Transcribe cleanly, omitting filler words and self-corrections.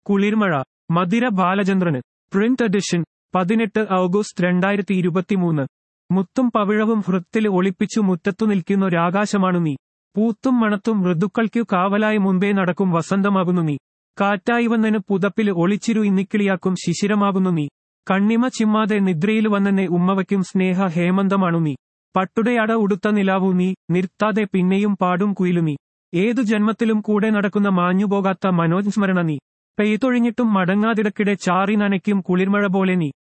കുളിർമഴ. മധിര ബാലചന്ദ്രന്. Print edition 18 August 2023. മുത്തും പവിഴവും ഹൃത്തിൽ ഒളിപ്പിച്ചു മുറ്റത്തു നിൽക്കുന്നൊരാകാശമാണു നീ. പൂത്തും മണത്തും ഋതുക്കൾക്കു കാവലായി മുൻപേ നടക്കും വസന്തമാകുന്നു നീ. കാറ്റായി വന്നന് പുതപ്പില് ഒളിച്ചിരു ഇന്നിക്കിളിയാക്കും ശിശിരമാകുന്നു നീ. കണ്ണിമ ചിമ്മാതെ നിദ്രയിൽ വന്നെന്നെ ഉമ്മവയ്ക്കും സ്നേഹ ഹേമന്തമാണു നീ. പട്ടുടയട ഉടുത്ത നിലാവു നീ, നിർത്താതെ പിന്നെയും പാടും കുയിലു നീ. ഏതു ജന്മത്തിലും കൂടെ നടക്കുന്ന മാഞ്ഞുപോകാത്ത മനോജ്സ്മരണ നീ. പെയ്തൊഴിഞ്ഞിട്ടും മടങ്ങാതിടക്കിടെ ചാറി നനയ്ക്കും കുളിർമഴ പോലെ നീ.